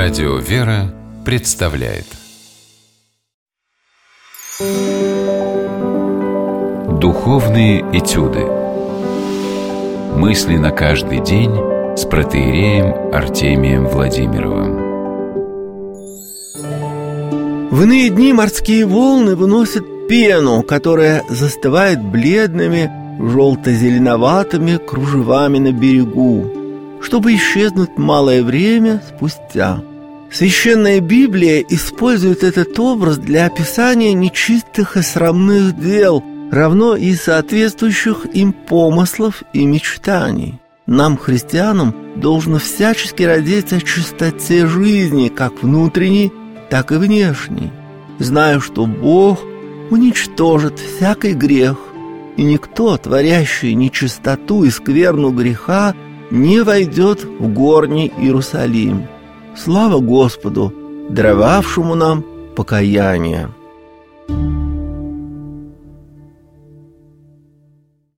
Радио «Вера» представляет Духовные этюды. Мысли на каждый день с протоиереем Артемием Владимировым. В иные дни морские волны выносят пену, которая застывает бледными, желто-зеленоватыми кружевами на берегу, чтобы исчезнуть малое время спустя. Священная Библия использует этот образ для описания нечистых и срамных дел, равно и соответствующих им помыслов и мечтаний. Нам, христианам, должно всячески родиться о чистоте жизни, как внутренней, так и внешней, зная, что Бог уничтожит всякий грех, и никто, творящий нечистоту и скверну греха, не войдет в горний Иерусалим. Слава Господу, даровавшему нам покаяние!